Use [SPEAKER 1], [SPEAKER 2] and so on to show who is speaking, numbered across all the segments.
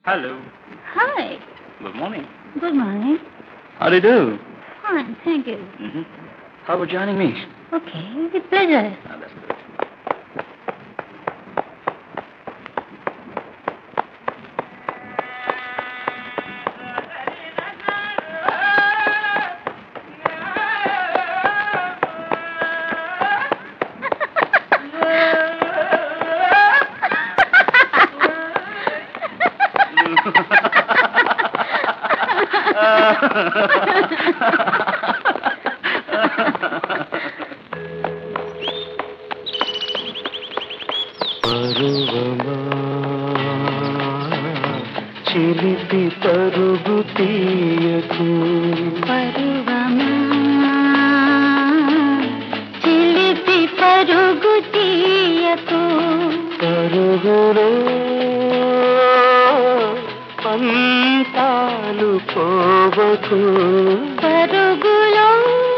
[SPEAKER 1] Hello.
[SPEAKER 2] Hi.
[SPEAKER 1] Good morning.
[SPEAKER 2] Good morning.
[SPEAKER 1] How do you do?
[SPEAKER 2] Fine, thank you.
[SPEAKER 1] How about joining me?
[SPEAKER 2] Okay, with pleasure.
[SPEAKER 1] That's good.
[SPEAKER 3] చిలిపి పరుగు తీయకు
[SPEAKER 2] పరువమా చిలిపి పరుగు తీయకు
[SPEAKER 3] పరుగులో పంతాలు పోవకు
[SPEAKER 2] పరుగులో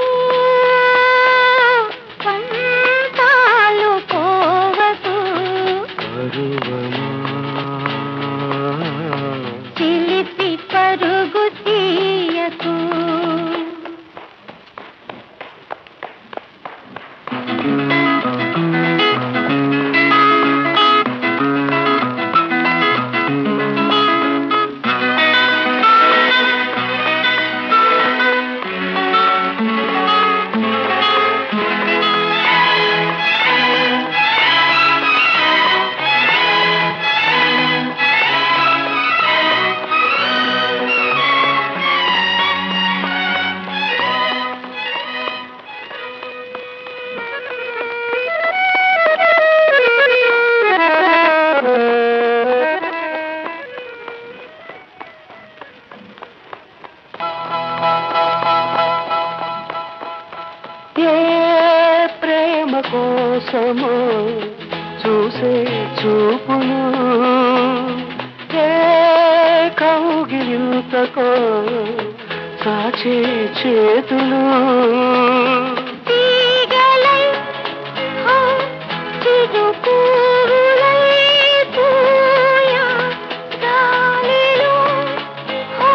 [SPEAKER 2] పంతాలు పోవకు
[SPEAKER 3] పరువమా
[SPEAKER 2] చిలిపి పరుగు తీయకు
[SPEAKER 3] ఏ ప్రేమ కోసమో చూసే చూపును ఏ కౌగిలింతకో సాచే చేతులు
[SPEAKER 2] తీగలై హో చిరుపూలై పూయా గాలిలో హో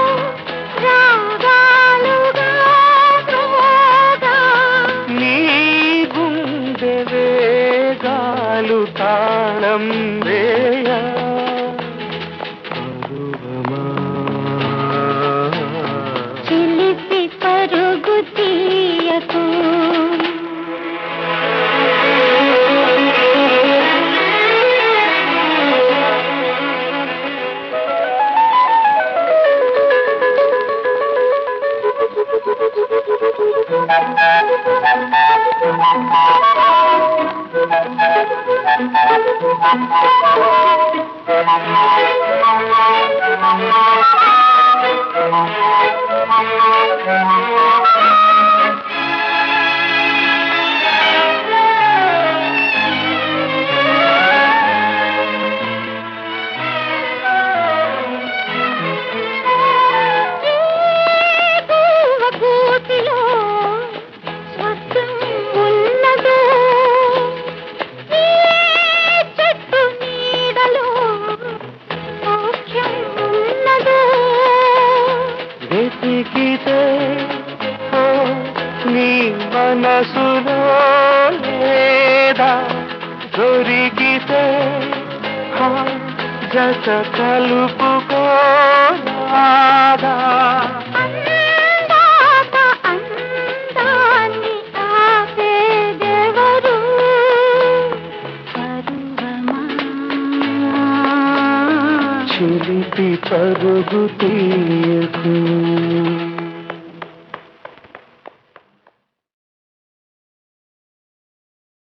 [SPEAKER 2] రాగాలుగా మ్రోగా
[SPEAKER 3] నీ గుండె వేగాలు తాళం వేయ పరువమా
[SPEAKER 2] చిలిపి పరుగు తీయకు పూవగూటిలో స్వర్గం ఉన్నదో ఈ చెట్టు నీడలో సౌఖ్యం ఉన్నదో
[SPEAKER 3] వెతికితే ఓ నీ మనసులో లేదా దొరికితే ఆ జత కలుపుకోరాదా
[SPEAKER 2] అందాక అందాన్ని ఆపేదెవరు పరువమా
[SPEAKER 3] చిలిపి పరుగు తీయకు